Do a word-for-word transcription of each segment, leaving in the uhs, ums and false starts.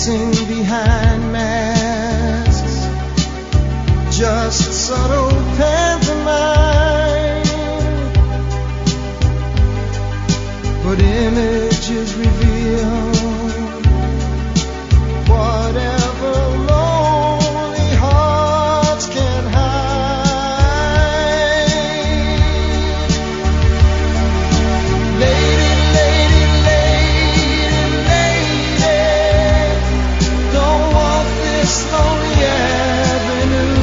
dancing behind masks, just subtle pantomime, but images reveal whatever lonely hearts can hide. Lady, lady, lady, lady, don't walk this lonely avenue.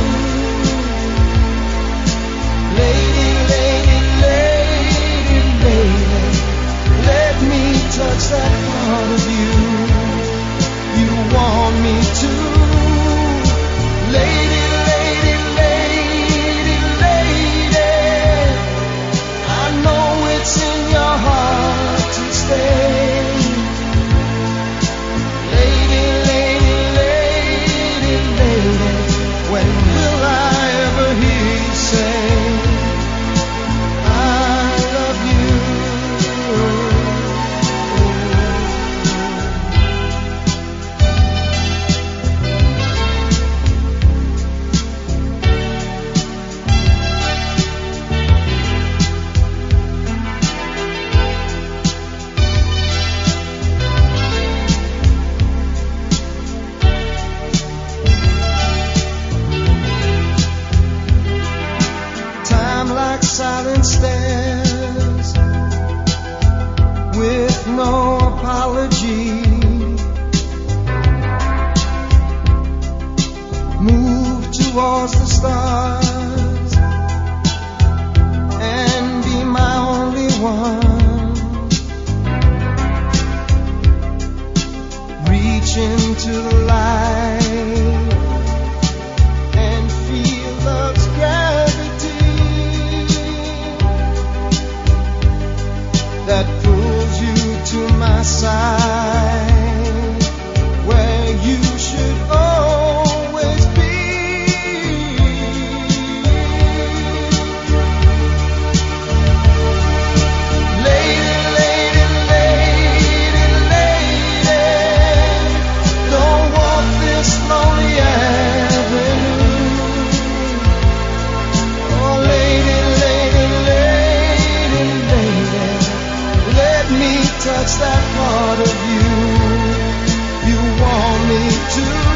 Lady, lady, lady, lady, let me touch that part of you you want me to. Lady, lady, lady, lady, I know it's in your heart to stay. Lady, lady, lady, lady, when will I ever hear you say I love you? Time like silent stairs with no apology, move towards the stars and be my only one. Reach into the light and feel love's gravity that pulls you to my side, where you should always be. Lady, lady, lady, lady, don't walk this lonely avenue. Oh, lady, lady, lady, lady, let me touch that part of you you want me to.